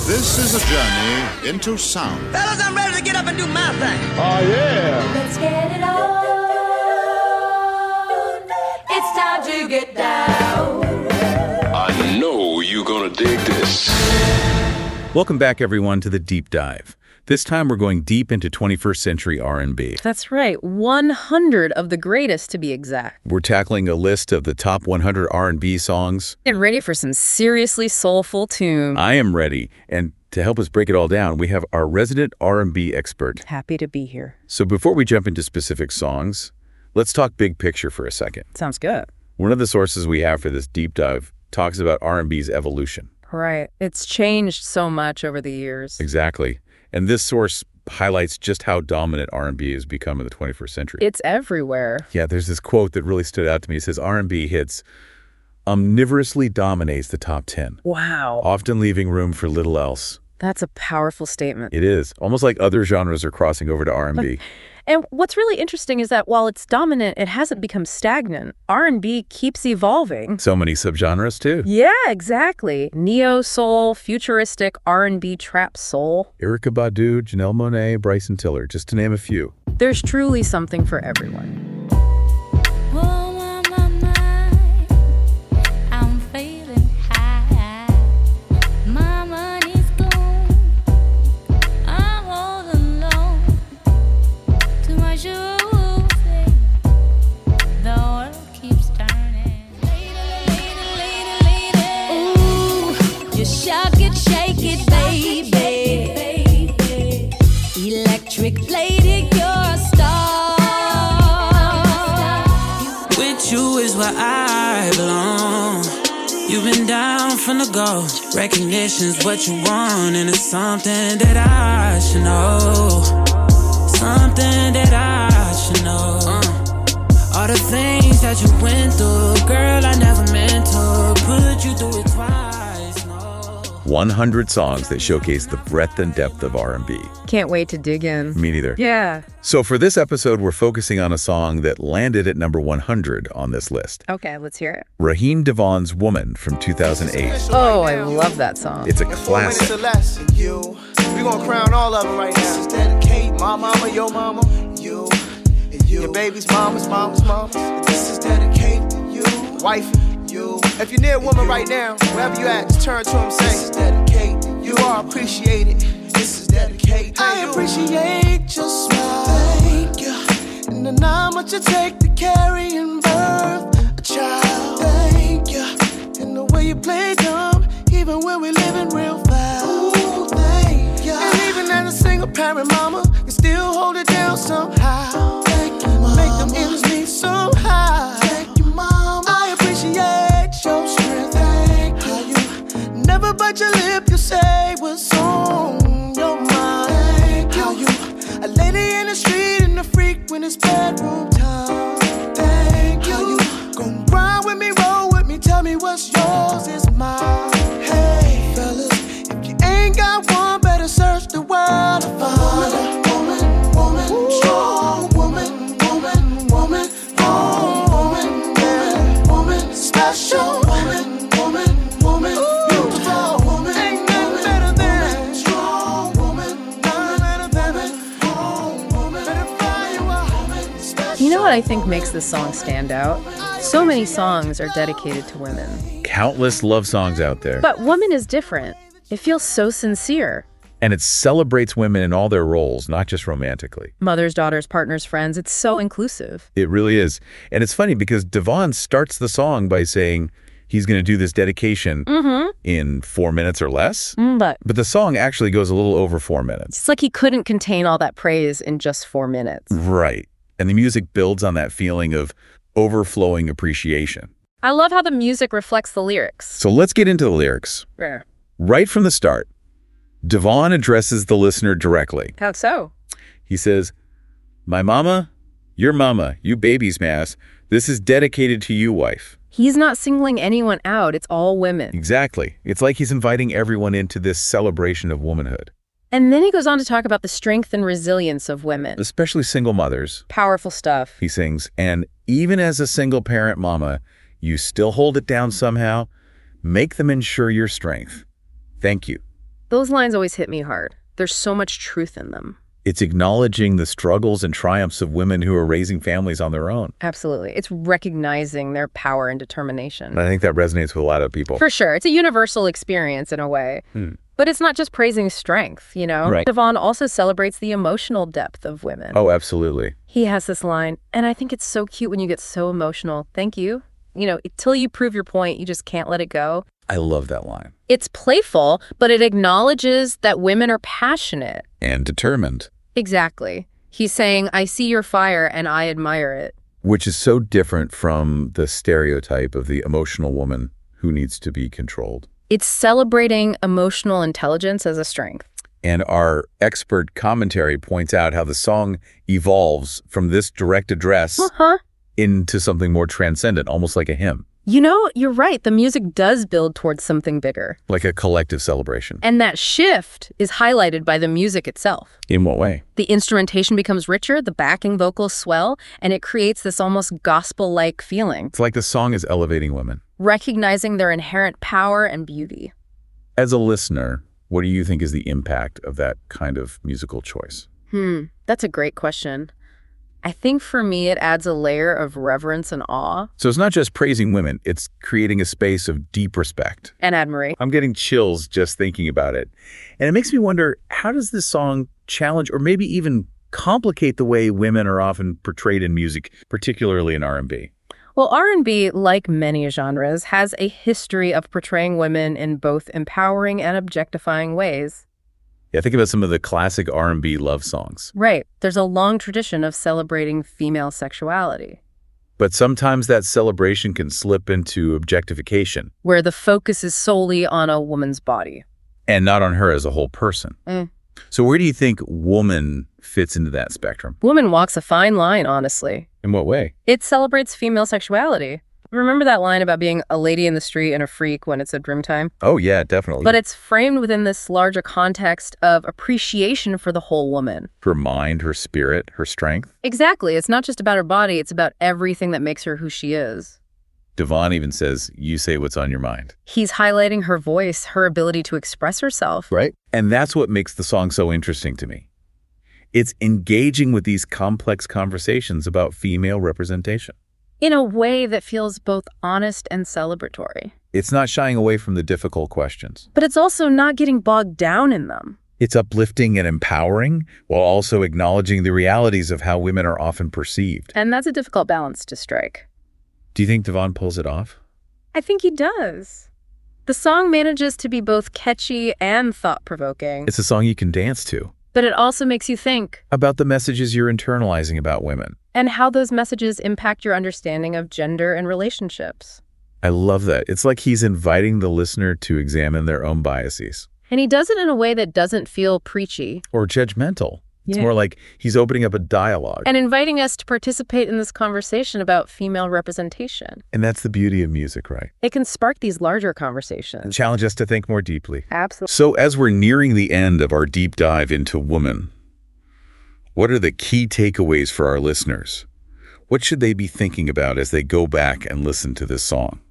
This is a journey into sound. Fellas, I'm ready to get up and do my thing. Oh, yeah. Let's get it on. It's time to get down. I know you're gonna dig this. Welcome back, everyone, to The Deep Dive. This time we're going deep into 21st century R&B. That's right, 100 of the greatest to be exact. We're tackling a list of the top 100 R&B songs. Get ready for some seriously soulful tunes. I am ready, and to help us break it all down, we have our resident R&B expert. Happy to be here. So before we jump into specific songs, let's talk big picture for a second. Sounds good. One of the sources we have for this deep dive talks about R&B's evolution. Right. It's changed so much over the years. Exactly. And this source highlights just how dominant R&B has become in the 21st century. It's everywhere. Yeah, there's this quote that really stood out to me. It says, R&B hits omnivorously dominates the top 10. Wow. Often leaving room for little else. That's a powerful statement. It is. Almost like other genres are crossing over to R&B. And what's really interesting is that while it's dominant, it hasn't become stagnant. R&B keeps evolving. So many subgenres, too. Yeah, exactly. Neo-soul, futuristic, R&B trap soul. Erykah Badu, Janelle Monáe, Bryson Tiller, just to name a few. There's truly something for everyone. I belong. You've been down from the go. Recognition's what you want, and it's something that I should know. Something that I should know. All the things that you went through, girl, I never meant to put you through it twice. No. 100 songs that showcase the breadth and depth of R&B. Can't wait to dig in. Me neither. Yeah. So for this episode, we're focusing on a song that landed at number 100 on this list. Okay, let's hear it. Raheem DeVaughn's Woman from 2008. Oh, I love that song. It's a classic. We're gonna crown all of them right now. This is dedicated, my mama, your mama, you, and you. Your baby's mama's mama's mama. This is dedicated to you, wife, you. If you're near a woman right now, wherever you at, just turn to him and say, this is dedicated to you. You are appreciated. This is dedicated to you. I appreciate your smile. Thank you. And I know how much it take to carry and birth a child. Thank you. And the way you play dumb, even when we living real foul. Ooh, thank you. And even as a single parent mama, you still hold it down somehow. Thank you, mama. Make them ends meet somehow. Thank you, mama. I appreciate your strength. Thank you. How you never bite your lip, you say what's on your mind. Thank you. How you a lady in the street and a freak when it's bedroom time. Thank you. How you gon' ride with me, roll with me, tell me what's yours is mine. Hey, fellas, if you ain't got one, better search the world to find a woman, strong woman, woman, special woman, beautiful woman. Ain't nothing better than strong woman, better than woman. Better find you a woman, special. You know what I think makes this song stand out? So many songs are dedicated to women. Countless love songs out there. But Woman is different. It feels so sincere. And it celebrates women in all their roles, not just romantically. Mothers, daughters, partners, friends. It's so inclusive. It really is. And it's funny because DeVaughn starts the song by saying he's going to do this dedication in 4 minutes or less. But the song actually goes a little over 4 minutes. it's like he couldn't contain all that praise in just 4 minutes. Right. And the music builds on that feeling of overflowing appreciation. I love how the music reflects the lyrics. So let's get into the lyrics. Yeah. Right from the start, DeVaughn addresses the listener directly. How so? He says, "My mama, your mama, you baby's mass, this is dedicated to you, wife." He's not singling anyone out. It's all women. Exactly. It's like he's inviting everyone into this celebration of womanhood. And then he goes on to talk about the strength and resilience of women. Especially single mothers. Powerful stuff. He sings, "And even as a single parent mama, you still hold it down somehow. Make them ensure your strength. Thank you. Those lines always hit me hard. There's so much truth in them. It's acknowledging the struggles and triumphs of women who are raising families on their own. Absolutely. It's recognizing their power and determination. And I think that resonates with a lot of people. For sure. It's a universal experience in a way. But it's not just praising strength, you know? Right. Devon also celebrates the emotional depth of women. Oh, absolutely. He has this line, and I think it's so cute when you get so emotional. Thank you. You know, till you prove your point, you just can't let it go. I love that line. It's playful, but it acknowledges that women are passionate. And determined. Exactly. He's saying, I see your fire and I admire it. Which is so different from the stereotype of the emotional woman who needs to be controlled. It's celebrating emotional intelligence as a strength. And our expert commentary points out how the song evolves from this direct address into something more transcendent, almost like a hymn. You know, you're right. The music does build towards something bigger. Like a collective celebration. And that shift is highlighted by the music itself. In what way? The instrumentation becomes richer, the backing vocals swell, and it creates this almost gospel-like feeling. It's like the song is elevating women. Recognizing their inherent power and beauty. As a listener, what do you think is the impact of that kind of musical choice? That's a great question. I think for me, it adds a layer of reverence and awe. So it's not just praising women, it's creating a space of deep respect. And admiration. I'm getting chills just thinking about it. And it makes me wonder, how does this song challenge or maybe even complicate the way women are often portrayed in music, particularly in R&B? Well, R&B, like many genres, has a history of portraying women in both empowering and objectifying ways. Yeah, think about some of the classic R&B love songs. Right. There's a long tradition of celebrating female sexuality. But sometimes that celebration can slip into objectification. Where the focus is solely on a woman's body. And not on her as a whole person. So where do you think woman fits into that spectrum? Woman walks a fine line, honestly. In what way? It celebrates female sexuality. Remember that line about being a lady in the street and a freak when it's a dream time? Oh, yeah, definitely. But it's framed within this larger context of appreciation for the whole woman. Her mind, her spirit, her strength. Exactly. It's not just about her body. It's about everything that makes her who she is. Devon even says, you say what's on your mind. He's highlighting her voice, her ability to express herself. Right. And that's what makes the song so interesting to me. It's engaging with these complex conversations about female representation. In a way that feels both honest and celebratory. It's not shying away from the difficult questions. But it's also not getting bogged down in them. It's uplifting and empowering while also acknowledging the realities of how women are often perceived. And that's a difficult balance to strike. Do you think Devon pulls it off? I think he does. The song manages to be both catchy and thought-provoking. It's a song you can dance to. But it also makes you think. About the messages you're internalizing about women. And how those messages impact your understanding of gender and relationships. I love that. It's like he's inviting the listener to examine their own biases. And he does it in a way that doesn't feel preachy. Or judgmental. It's more like he's opening up a dialogue. And inviting us to participate in this conversation about female representation. And that's the beauty of music, right? It can spark these larger conversations. And challenge us to think more deeply. Absolutely. So as we're nearing the end of our deep dive into woman, what are the key takeaways for our listeners? What should they be thinking about as they go back and listen to this song?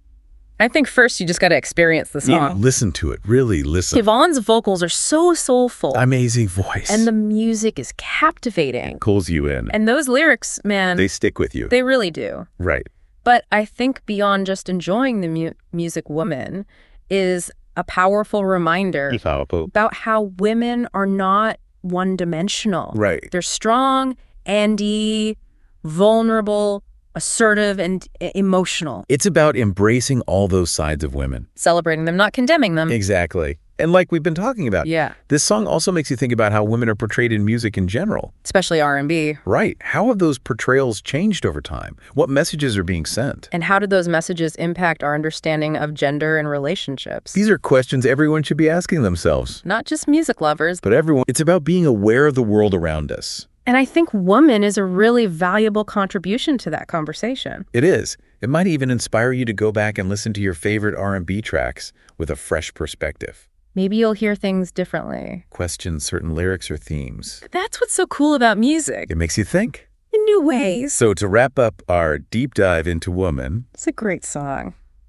I think first you just got to experience the song. Yeah, listen to it. Really listen. Devon's vocals are so soulful. Amazing voice. And the music is captivating. Pulls you in. And those lyrics, man. They stick with you. They really do. Right. But I think beyond just enjoying the music Woman is a powerful reminder about how women are not one-dimensional. Right. They're strong, handy, vulnerable, assertive, and emotional. It's about embracing all those sides of women. Celebrating them, not condemning them. Exactly. And like we've been talking about, this song also makes you think about how women are portrayed in music in general. Especially R&B. Right. How have those portrayals changed over time? What messages are being sent? And how do those messages impact our understanding of gender and relationships? These are questions everyone should be asking themselves. Not just music lovers. But everyone. It's about being aware of the world around us. And I think Woman is a really valuable contribution to that conversation. It is. It might even inspire you to go back and listen to your favorite R&B tracks with a fresh perspective. Maybe you'll hear things differently. Question certain lyrics or themes. That's what's so cool about music. It makes you think. In new ways. So to wrap up our deep dive into Woman. It's a great song.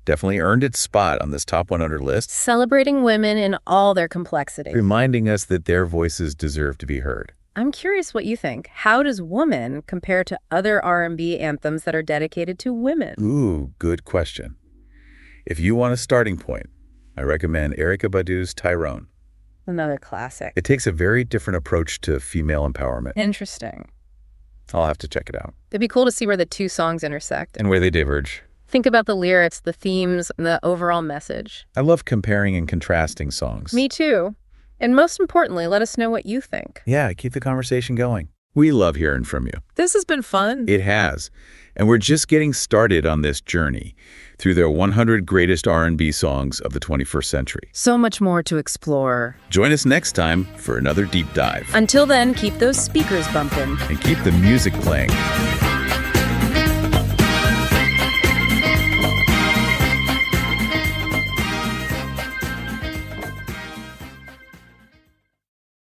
Definitely earned its spot on this top 100 list, Celebrating women in all their complexity. reminding us that their voices deserve to be heard. I'm curious what you think. How does Woman compare to other R&B anthems that are dedicated to women? Ooh, good question. If you want a starting point, I recommend Erykah Badu's Tyrone. Another classic. It takes a very different approach to female empowerment. Interesting. I'll have to check it out. It'd be cool to see where the two songs intersect. And where they diverge. Think about the lyrics, the themes, and the overall message. I love comparing and contrasting songs. Me too. And most importantly, let us know what you think. Yeah, keep the conversation going. We love hearing from you. This has been fun. It has. And we're just getting started on this journey through their 100 greatest R&B songs of the 21st century. So much more to explore. Join us next time for another deep dive. Until then, keep those speakers bumping. And keep the music playing.